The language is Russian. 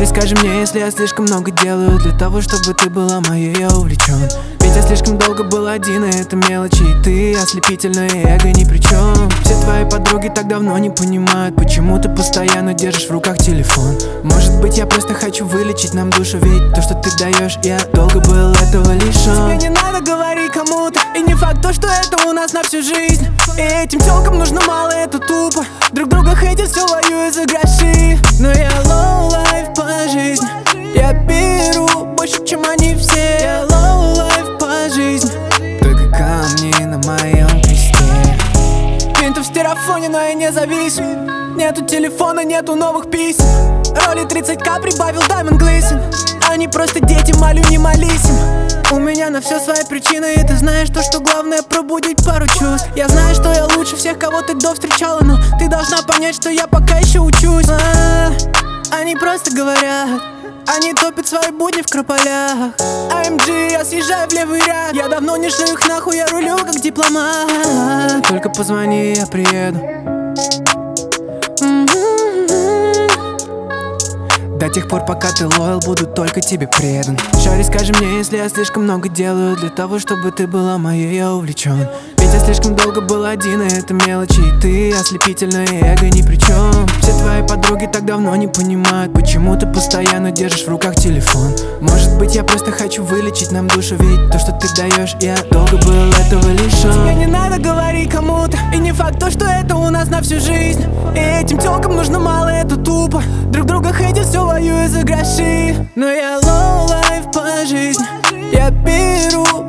скажи мне, если я слишком много делаю для того, чтобы ты была моей, я увлечен. Ведь я слишком долго был один, и это мелочи, и ты ослепительное эго ни при чем. Все твои подруги так давно не понимают, почему ты постоянно держишь в руках телефон. Может быть, я просто хочу вылечить нам душу, ведь то, что ты даешь, я долго был этого лишен. Тебе не надо говорить кому-то, и не факт то, что это у нас на всю жизнь. И этим тёлкам нужно мало, это тупо. Друг друга хейтят, все воюют за гроши. Но я low life по жизни, я беру больше, чем они все. Я low life по жизни, только камни на моем кресте. Винтов в стирофоне, но я не зависим. Нету телефона, нету новых писем. Роли 30к прибавил Diamond Glisten. Они просто дети, молю, не молись им. У меня на все свои причины, и ты знаешь то, что главное пробудить пару чувств. Я знаю, что я лучше всех, кого ты до встречала, но ты должна понять, что я пока еще учусь. Они просто говорят, они топят свои будни в крополях. AMG, я съезжаю в левый ряд. Я давно не шлю их нахуй, я рулю как дипломат. Только позвони, я приеду. До тех пор, пока ты лоял, буду только тебе предан. Шари, скажи мне, если я слишком много делаю для того, чтобы ты была моей, я увлечен. Ведь я слишком долго был один, и это мелочи, и ты ослепительное эго ни при чем. Все твои подруги так давно не понимают, почему ты постоянно держишь в руках телефон. Может быть, я просто хочу вылечить нам душу, ведь то, что ты даешь, я долго был этого лишен. Тебе не надо говорить кому-то, и не факт то, что это у нас на всю жизнь. И этим тёлкам нужно мало, это тупо. Друг друга хейтят, все воюют за гроши. Но я low life по жизни, я беру